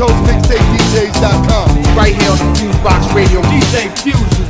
CoastMixtapeDJs.com. Right here on the Fusebox Radio, DJ Fusion.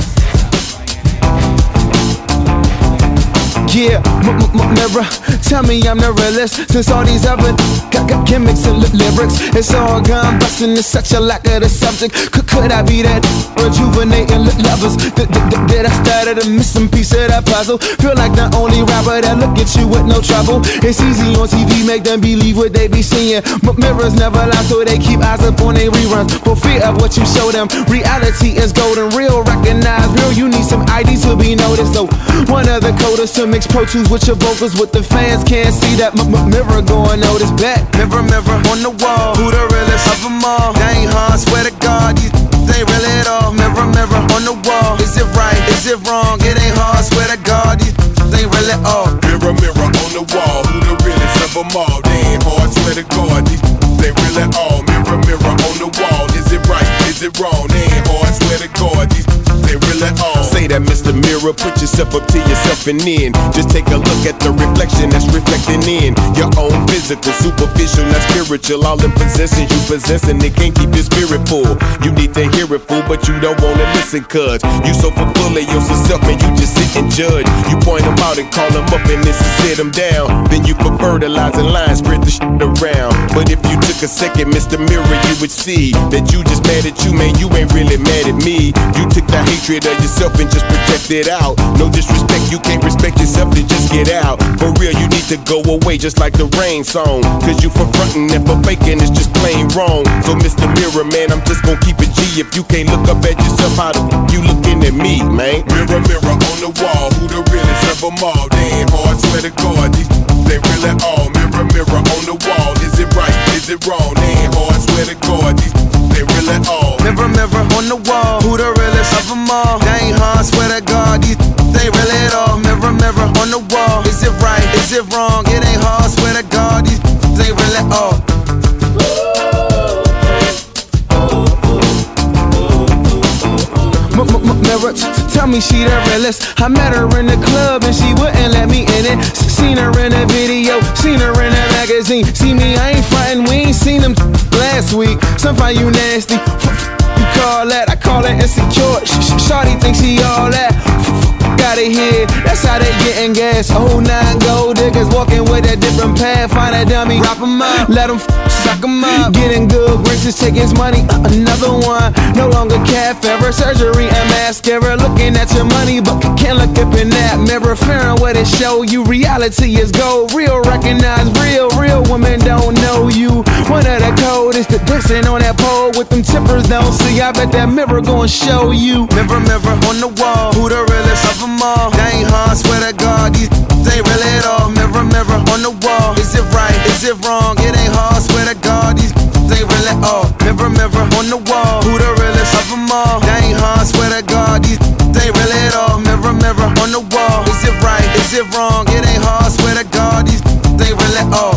Yeah, mirror, tell me I'm the realest. Since all these other got gimmicks and lyrics, it's all gone bustin'. It's such a lack of the subject. Could I be that rejuvenating lovers? Did I start a missing piece of that puzzle? Feel like the only rapper that look at you with no trouble. It's easy on TV, make them believe what they be seeing. But mirrors never lie, so they keep eyes up on their reruns. For fear of what you show them, reality is golden. Real, recognize real. You need some ID to be noticed. So one of the coders to mix Pro Tools with your vocals, what the fans can't see. That mirror going notice back. Mirror, mirror on the wall, who the realest of them all? They ain't hard, swear to God, these ain't really at all. Mirror, mirror on the wall, is it right, is it wrong? It ain't hard, swear to God, these ain't really all. Mirror, mirror on the wall, who the realest of them all? They ain't hard, swear to God, these ain't really all. Mirror, mirror on the wall, is it right, is it wrong? They ain't hard, swear to God, these ain't really all. Say that, Mr. Mirror, put yourself up to yourself and in. Just take a look at the reflection that's reflecting in your own physical, superficial, not spiritual. All the possessions you possess and they can't keep your spirit full. You need to hear it, fool, but you don't wanna listen, cuz you so full of yourself, man, you just sit and judge. You point them out and call them up and this is sit them down. Then you put fertilizing lines, spread the shit around. But if you took a second, Mr. Mirror, you would see that you just mad at you, man, you ain't really mad at me. You took the hatred of yourself and just project it out. No disrespect, you can't respect yourself, then just get out. For real, you need to go away just like the rain song. Cause you for frontin' and for faking, it's just plain wrong. So Mr. Mirror, man, I'm just gon' keep it G. If you can't look up at yourself, how the you looking at me, man? Mirror, mirror on the wall, who the realest of them all? They ain't hard, swear to God, these they really all. Mirror, mirror on the wall, is it right, is it wrong? They ain't hard, swear to God, these they really all. Mirror, mirror on the wall, who the realest of them all? They ain't hard, swear to God, these they really at all. Mirror, mirror on the wall, is it right, is it wrong? It ain't hard, swear to God, these they really all. Mirror, tell me she the realest. I met her in the club and she wouldn't let me in it. Seen her in a video, seen her in a magazine. See me, I ain't frontin', we ain't seen them last week. Some find you nasty, you call that, I call it insecure. Shawty thinks she all that. Got it here, that's how they gettin' gas. 09 gold diggers walking with a different path. Find a dummy, wrap 'em up, let 'em suck 'em up. Getting good graces, taking his money, another one. No longer calf ever, surgery and mascara. Looking at your money, but can't look up in that mirror. Fearing what it show you, reality is gold. Real, recognize real, real women don't know you. One of the coldest, the dancing on that pole with them tippers don't see. I bet that mirror gon' show you. Mirror, mirror on the wall, who the realest of them all? They ain't hard, swear to God, these ain't really at all. Mirror, mirror on the wall, is it right, is it wrong? It ain't hard, swear to God, these ain't really all. Mirror, mirror on the wall, who the realest of them all? They ain't hard, swear to God, these ain't really at all. Mirror, mirror on the wall, is it right, is it wrong? It ain't hard, swear to God, these ain't really all.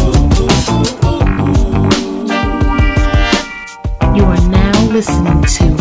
Listening to